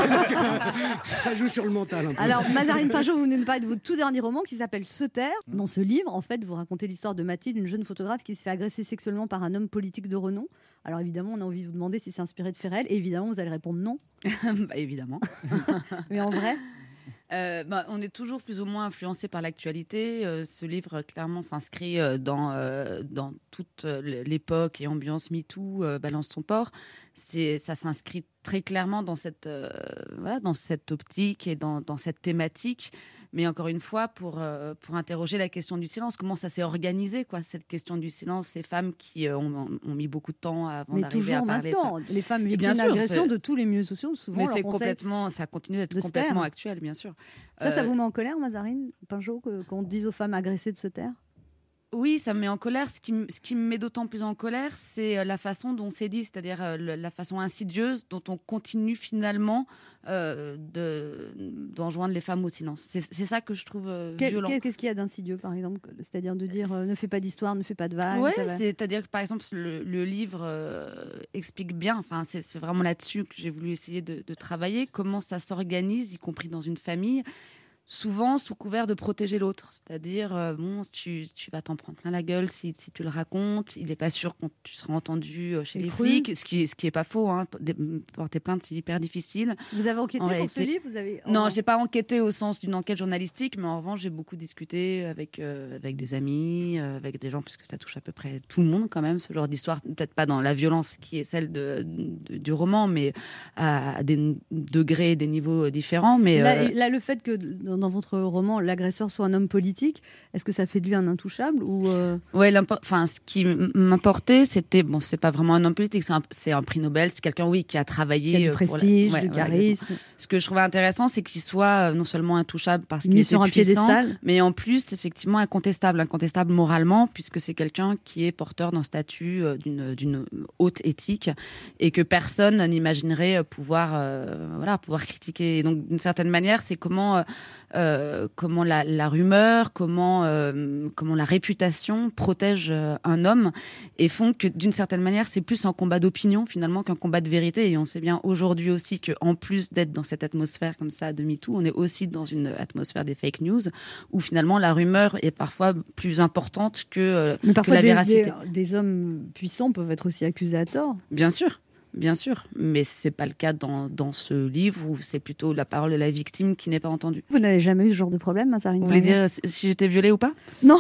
Ça joue sur le mental un peu. alors Mazarine Pinjot, vous venez de parler de votre tout dernier roman qui s'appelle Se taire. Dans ce livre, en fait, vous racontez l'histoire de Mathilde, une jeune photographe qui se fait agresser sexuellement par un homme politique de renom. Alors évidemment, on a envie de vous demander si c'est inspiré de faits réels. Et évidemment, vous allez répondre non. Bah, évidemment. Mais en vrai, Euh, bah, on est toujours plus ou moins influencé par l'actualité. Euh, ce livre, clairement, s'inscrit euh, dans, euh, dans toute euh, l'époque et ambiance MeToo, euh, Balance ton porc. C'est, ça s'inscrit très clairement dans cette, euh, voilà, dans cette optique et dans, dans cette thématique. Mais encore une fois, pour, euh, pour interroger la question du silence, comment ça s'est organisé, quoi, cette question du silence, ces femmes qui euh, ont, ont mis beaucoup de temps avant mais d'arriver à toujours parler. maintenant, ça. les femmes Et victimes bien sûr, d'agression c'est- de tous les milieux sociaux, souvent Mais leur c'est conseille complètement, ça continue d'être de se complètement taire. actuel, bien sûr. Ça, ça Euh, vous met en colère, Mazarine Pinjot, que- qu'on dise aux femmes agressées de se taire? Oui, ça me met en colère. Ce qui, m- ce qui me met d'autant plus en colère, c'est euh, la façon dont c'est dit, c'est-à-dire euh, le- la façon insidieuse dont on continue finalement euh, de, d'enjoindre les femmes au silence. C'est, c'est ça que je trouve euh, Quel- violent. quel- Qu'est-ce qu'il y a d'insidieux, par exemple? C'est-à-dire de dire euh, ne fais pas d'histoire, ne fais pas de vagues. Ouais, ça va. c'est-à-dire que par exemple le, le livre euh, explique bien, enfin c'est, c'est vraiment là-dessus que j'ai voulu essayer de, de travailler, comment ça s'organise, y compris dans une famille, souvent sous couvert de protéger l'autre. C'est-à-dire, euh, bon, tu, tu vas t'en prendre plein la gueule si, si tu le racontes, il n'est pas sûr que tu seras entendu euh, chez Et les cru. flics, ce qui, ce qui est pas faux, hein. Dé- porter plainte c'est hyper difficile. Vous avez enquêté En pour réalité- ce livre? Vous avez... Non, Oh. j'ai pas enquêté au sens d'une enquête journalistique, mais en revanche, j'ai beaucoup discuté avec, euh, avec des amis, euh, avec des gens, puisque ça touche à peu près tout le monde quand même, ce genre d'histoire. Peut-être pas dans la violence qui est celle de, de- du roman, mais à, à des degrés, des niveaux différents. Mais Là, euh, là, le fait que dans, dans votre roman, l'agresseur soit un homme politique, est-ce que ça fait de lui un intouchable ou euh, ouais, l'impo- enfin, ce qui m- m'importait, c'était bon, c'est pas vraiment un homme politique, c'est un, c'est un prix Nobel, c'est quelqu'un, oui, qui a travaillé, qui a du euh, pour la- prestige, Ouais, du voilà, charisme? exactement. Ce que je trouvais intéressant, c'est qu'il soit euh, non seulement intouchable parce qu'il Mis était sur un puissant, piédestal. mais en plus effectivement incontestable, incontestable moralement, puisque c'est quelqu'un qui est porteur d'un statut euh, d'une, d'une haute éthique et que personne n'imaginerait euh, pouvoir, euh, voilà, pouvoir critiquer. Et donc d'une certaine manière, c'est comment, euh, euh, comment la, la rumeur, comment, euh, comment la réputation protège euh, un homme et font que d'une certaine manière, c'est plus un combat d'opinion finalement qu'un combat de vérité. Et on sait bien aujourd'hui aussi qu'en plus d'être dans cette atmosphère comme ça de MeToo, on est aussi dans une atmosphère des fake news où finalement la rumeur est parfois plus importante que, euh, Mais que parfois, la des, véracité. des- des hommes puissants peuvent être aussi accusés à tort. Bien sûr. Bien sûr, mais c'est pas le cas dans, dans ce livre où c'est plutôt la parole de la victime qui n'est pas entendue. Vous n'avez jamais eu ce genre de problème, Mazarine Vous voulez Pinjot? dire si, si j'étais violée ou pas? Non.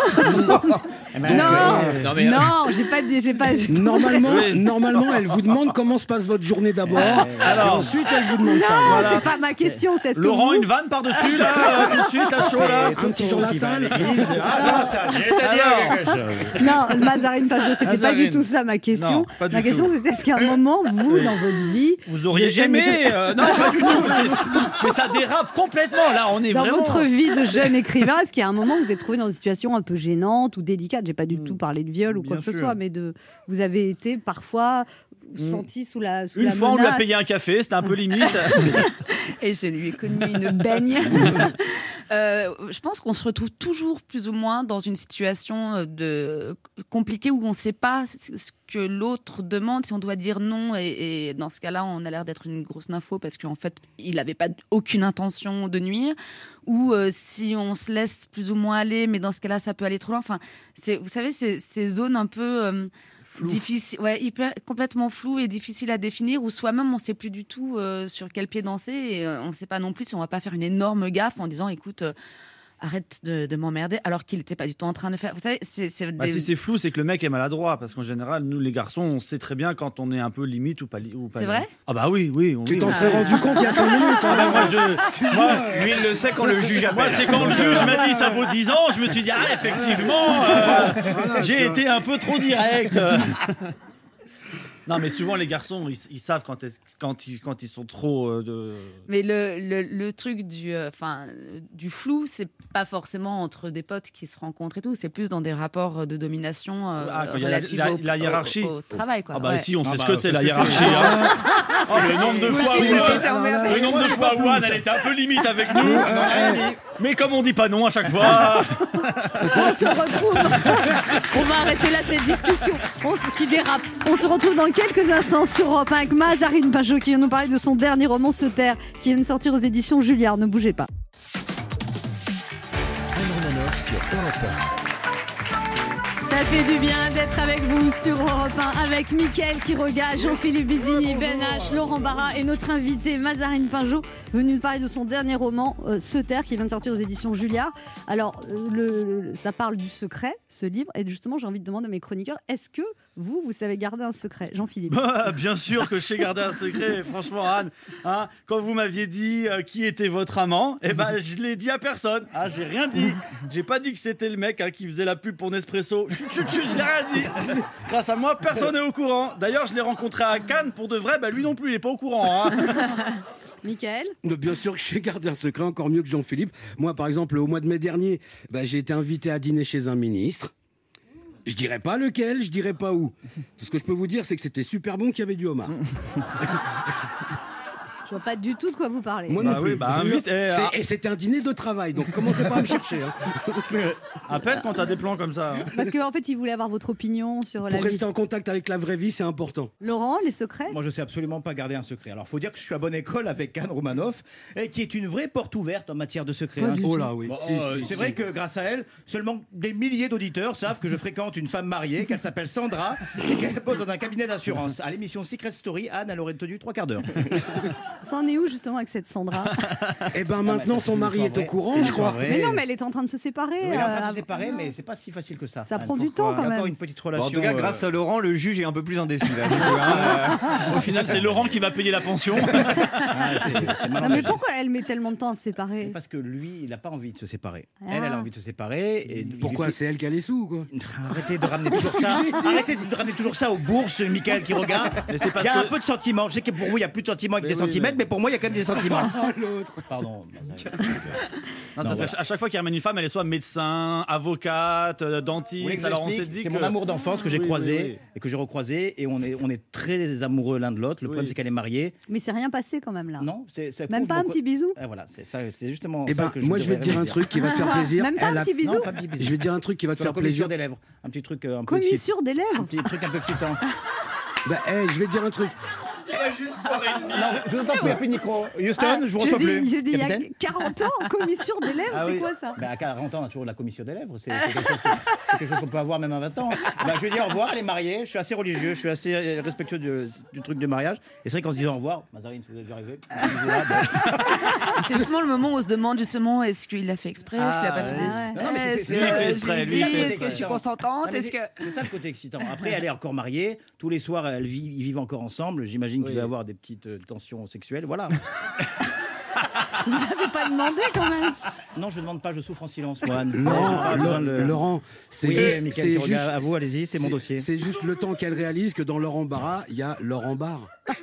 Eh ben, non, euh, non, non, mais- j'ai pas dit, j'ai pas. j'ai pas- Normalement, normalement, elle vous demande comment se passe votre journée d'abord. Alors. et ensuite, elle vous demande Non, ça. Voilà. c'est pas ma question. C'est est-ce que Laurent, vous- une vanne par-dessus, là, euh, tout de suite, à chaud, là. C'est un petit Jean Lassalle. Ah, ça, il était dire Alors. quelque chose. Non, Mazarine Pinjot, c'était pas Mazarine. du tout ça ma question. Non, pas du ma question, tout. c'était est-ce qu'à un moment, vous, dans votre vie, Vous auriez de jeune aimé écri- euh, Non, pas du tout. c'est- Mais ça dérape complètement. Là, on est dans vraiment. votre vie de jeune écrivain, est-ce qu'il y a un moment où vous êtes trouvé dans une situation un peu gênante ou délicate? J'ai pas du tout parlé de viol ou quoi Bien que ce sûr. soit, mais de, vous avez été parfois senti sous la sous Une la fois, on lui a menace. payé un café, c'était un peu limite. Et je lui ai connu une baigne. Euh, je pense qu'on se retrouve toujours plus ou moins dans une situation de compliquée où on ne sait pas ce que l'autre demande, si on doit dire non. Et, et dans ce cas-là, on a l'air d'être une grosse nympho parce qu'en fait, il n'avait pas aucune intention de nuire. Ou euh, si on se laisse plus ou moins aller, mais dans ce cas-là, ça peut aller trop loin. Enfin, c'est, vous savez, c'est ces zones un peu... Euh, difficile, ouais, hyper, complètement flou et difficile à définir, où soi-même on ne sait plus du tout euh, sur quel pied danser et euh, on ne sait pas non plus si on ne va pas faire une énorme gaffe en disant écoute, euh, arrête de, de m'emmerder, alors qu'il n'était pas du tout en train de faire. Vous savez, c'est, c'est Bah, des- si c'est flou, c'est que le mec est maladroit. Parce qu'en général, nous, les garçons, on sait très bien quand on est un peu limite ou pas. li- ou pas C'est limite. vrai Ah, bah oui, oui. Tu oui, t'en oui. serais rendu compte il y a cinq minutes. Ah, bah, hein. moi, je. Moi, Lui, il le sait qu'on le juge à Moi, peine. c'est quand le juge m'a dit ça vaut dix ans, je me suis dit, ah, effectivement, euh, j'ai été un peu trop direct. Non, mais souvent les garçons, ils, ils savent quand, est- quand, ils, quand ils sont trop euh, de. Mais le, le, le truc du, enfin, du flou, c'est pas forcément entre des potes qui se rencontrent et tout, c'est plus dans des rapports de domination euh, Ah, quand il y a la- relatifs la- au, la hiérarchie. au, au travail. Quoi. Ah bah Ouais. si, on Ah sait bah, ce que on c'est sait la ce que hiérarchie. c'est. hein. Oh, le nombre de Moi fois aussi, où, j'ai euh, été emmerdée. le nombre de fois où Anne, elle était un peu limite avec nous. rien dit. Mais comme on dit pas non à chaque fois. On se retrouve. On va arrêter là cette discussion on se... qui dérape. On se retrouve dans quelques instants sur Europe un avec Mazarine Pajot qui vient nous parler de son dernier roman Se taire qui vient de sortir aux éditions Julliard. Ne bougez pas. Anne Romanoff sur Europe un. Ça fait du bien d'être avec vous sur Europe un avec Mickaël Quiroga, Jean-Philippe Bizini, Ben H, Laurent Barra et notre invité Mazarine Pinjot venu nous parler de son dernier roman euh, Se taire qui vient de sortir aux éditions Julliard. Alors euh, le, le- ça parle du secret, ce livre, et justement j'ai envie de demander à mes chroniqueurs, est-ce que vous, vous savez garder un secret, Jean-Philippe? Bah, bien sûr que je sais garder un secret, franchement Anne. Hein, quand vous m'aviez dit euh, qui était votre amant, eh ben je l'ai dit à personne. Ah, j'ai rien dit. J'ai pas dit que c'était le mec hein, qui faisait la pub pour Nespresso. Chut, chut, chut, je l'ai rien dit. Grâce à moi, personne n'est au courant. D'ailleurs, je l'ai rencontré à Cannes pour de vrai. Bah, lui non plus, il est pas au courant. Hein. Mickaël? Mais bien sûr que j'ai gardé un secret encore mieux que Jean-Philippe. Moi, par exemple, au mois de mai dernier, bah, j'ai été invité à dîner chez un ministre. Je dirais pas lequel, je dirais pas où. Tout ce que je peux vous dire, c'est que c'était super bon, qu'il y avait du homard. Je vois pas du tout de quoi vous parlez. Moi Bah non oui, plus. bah, invite, eh, C'est- ah. Et c'était un dîner de travail, donc commencez pas à me chercher. Hein. Appelle quand t'as des plans comme ça. hein. Parce qu'en fait, il voulait avoir votre opinion sur la Pour vie. rester en contact avec la vraie vie, c'est important. Laurent, les secrets? Moi, je sais absolument pas garder un secret. Alors, faut dire que je suis à bonne école avec Anne Romanoff, et qui est une vraie porte ouverte en matière de secrets. Pas hein. du Oh là, tout. oui. Bon, Si, euh, si, c'est si. vrai que grâce à elle, seulement des milliers d'auditeurs savent que je fréquente une femme mariée, qu'elle s'appelle Sandra, et qu'elle bosse dans un cabinet d'assurance. À l'émission Secret Story, Anne, elle aurait tenu trois quarts d'heure. Ça en est où justement avec cette Sandra? Eh ben maintenant, son mari est au courant, je crois. Mais non, mais elle est en train de se séparer. Oui, elle est en train de euh, se séparer, mais c'est pas si facile que ça. Ça Anne. prend du Pourquoi temps, quand Il y a même. encore une petite Bon, relation. en tout cas, euh, grâce à Laurent, le juge est un peu plus indécis. Là, du coup, hein. Au final, c'est Laurent qui va payer la pension. ah, c'est- c'est mal Non, mais engagé. pourquoi elle met tellement de temps à se séparer? Parce que lui, il n'a pas envie de se séparer. Ah. Elle, elle a envie de se séparer. Et Pourquoi? C'est elle qui a les sous, quoi. Arrêtez de ramener toujours ça. Arrêtez de ramener toujours ça aux bourses, Mickaël qui regarde. Mais c'est Il parce y a un que- peu de sentiments. Je sais que pour vous, il y a plus de sentiments avec Mais des oui, centimètres, mais- mais pour moi, il y a quand même des sentiments. Oh, l'autre. Pardon. Non, c'est parce voilà. qu'à- à chaque fois qu'il ramène une femme, elle est soit médecin, avocate, euh, Vous voulez dentiste. que je Alors on l'explique s'est dit C'est que mon amour d'enfance que j'ai Oui, croisé oui, oui. et que j'ai recroisé et on est, on est très amoureux l'un de l'autre. Le problème, Oui. c'est qu'elle est mariée. Mais c'est rien passé quand même là. Non, c'est ça Même prouve pas un mon co- petit bisou? Ah, voilà, c'est ça, c'est justement. Eh ça ben, que je moi, je vais te devrais dire un dire. truc qui va te faire plaisir. Même pas Elle un a- petit bisou? Non, pas de petit bisou. Je vais te dire un truc qui va te Sur la faire commissure plaisir. des lèvres, un petit truc euh, un peu excitant. Commissure des lèvres? Un petit truc un peu excitant. Bah, hey, je vais te dire un truc. Non, je vous entends plus, il n'y a plus de micro. Houston, Ah, je vous reçois dis- plus. J'ai dit il y a Capitaine quarante ans, commissure des lèvres, Ah c'est oui. quoi ça? Bah, à quarante ans, on a toujours la commissure des lèvres. C'est c'est quelque chose que- c'est quelque chose qu'on peut avoir même à vingt ans. Bah, je lui ai dit au revoir, elle est mariée. Je suis assez religieux, je suis assez euh, respectueux du, du truc de mariage. Et c'est vrai qu'en se disant au revoir, Mazarine, vous êtes déjà arrivé. C'est justement le moment où on se demande justement est-ce qu'il l'a fait exprès, est-ce qu'il a pas Ah, fait ouais. exprès, Non, non, mais c'est- est-ce c'est- que c'est- il fait je exprès, lui lui, dis, il fait est-ce que exprès. je suis Non, consentante, mais est-ce c'est- que C'est ça le côté excitant. Après, elle est encore mariée. Tous les soirs, elle vit- ils vivent encore ensemble. J'imagine qu'il Oui. va y avoir des petites euh, tensions sexuelles. Voilà. Vous avez pas demandé quand même? Non, je ne demande pas, je souffre en silence, moi. Anne. Laurent, J'ai pas besoin de le- Laurent, c'est Oui, juste, Mickaël c'est qui regarde, juste- à vous, allez-y, c'est mon c'est- dossier. C'est juste le temps qu'elle réalise que dans leur embarras, il y a leur embarras.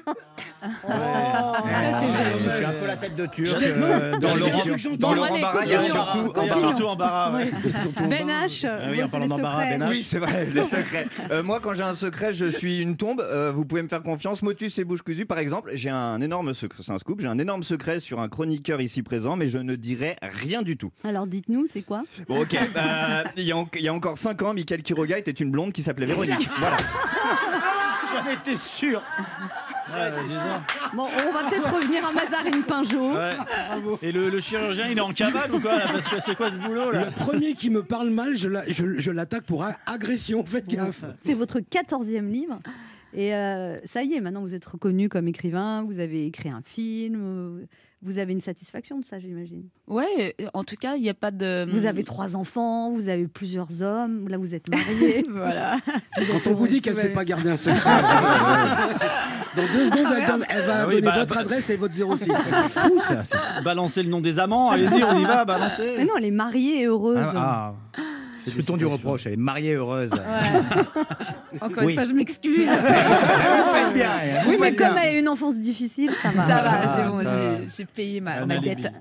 Je suis un peu la tête de turc. Je- non, euh, dans je- Laurent- je- je- Dans Bon, Laurent allez, Barra, il y a continuons. surtout Il y a embarras. surtout embarras. Ouais. Ben H, Ah oui, moi, en c'est parlant les d'embarras, secrets. Ben H. Oui, c'est vrai, les secrets. Euh, moi, quand j'ai un secret, je suis une tombe. Euh, vous pouvez me faire confiance. Motus et bouche cousue, par exemple. J'ai un énorme secret. C'est un scoop. J'ai un énorme secret sur un chroniqueur ici présent, mais je ne dirai rien du tout. Alors dites-nous, c'est quoi? Bon, ok. Euh, Il y, a en- il y a encore cinq ans, Mickaël Quiroga était une blonde qui s'appelait Véronique. Voilà. J'en étais sûr. Bon, on va peut-être revenir à Mazarine Pinjot. Ouais. Et le, le chirurgien, il est en cavale ou quoi là? Parce que c'est quoi ce boulot là? Le premier qui me parle mal, je la- je- je l'attaque pour a- agression. Faites gaffe. C'est votre quatorzième livre. Et euh, ça y est, maintenant vous êtes reconnu comme écrivain, vous avez écrit un film, euh, vous avez une satisfaction de ça, j'imagine. Ouais, en tout cas, il n'y a pas de. Vous avez trois enfants, vous avez plusieurs hommes, là vous êtes mariés. Voilà. Quand on vous dit qu'elle ne sait pas garder un secret, dans deux secondes, elle, donne- elle va Ah oui, donner bah, votre bah- adresse et votre zéro six. C'est fou ça. c'est fou. Balancer le nom des amants, allez-y, on y va, balancez. Mais non, elle est mariée et heureuse. Ah, ah. Le ton du reproche, elle est mariée heureuse. Encore Oui. une fois, je m'excuse. Vous faites bien. Vous Oui, mais faites bien. comme elle a eu une enfance difficile, ça va. Ça va, c'est bon, ça va. j'ai- j'ai payé ma, Un ma alibi. dette.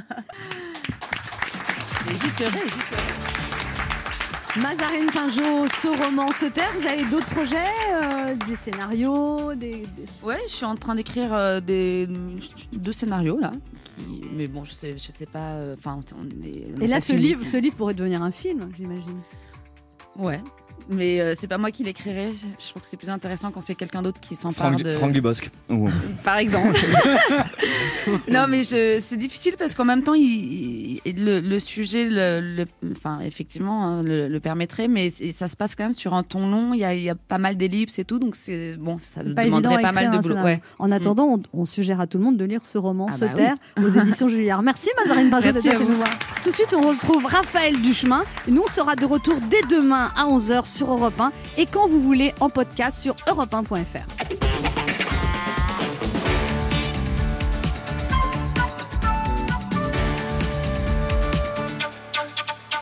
Mais j'y serai, j'y serai. Mazarine Pinjot, ce roman se terre. Vous avez d'autres projets, euh, des scénarios, des, des- Ouais, je suis en train d'écrire euh, des deux scénarios là. Qui... Mais bon, je sais, je sais pas. Enfin, on est. on Et est là, pas ce fini. livre, ce livre pourrait devenir un film, j'imagine. Ouais. Mais euh, c'est pas moi qui l'écrirai. Je je trouve que c'est plus intéressant quand c'est quelqu'un d'autre qui s'empare Franck, de. Franck Dubosc. Ou- Par exemple. Non, mais je- c'est difficile parce qu'en même temps, il, il- le, le sujet, le, le- enfin, effectivement, hein, le, le permettrait, mais c'est- ça se passe quand même sur un ton long. Il y a, il y a pas mal d'ellipses et tout, donc c'est bon, ça C'est pas évident demanderait à pas mal écrire de un boulot. scénario. Ouais. En attendant, on, on suggère à tout le monde de lire ce roman, Ah Se bah oui. taire, aux éditions Julliard. Merci Mazarine Pinjot d'être Merci à venue vous. nous voir. Tout de suite, on retrouve Raphaël Duchemin. Nous, on sera de retour dès demain à onze heures sur Europe un et quand vous voulez en podcast sur europe un point f r.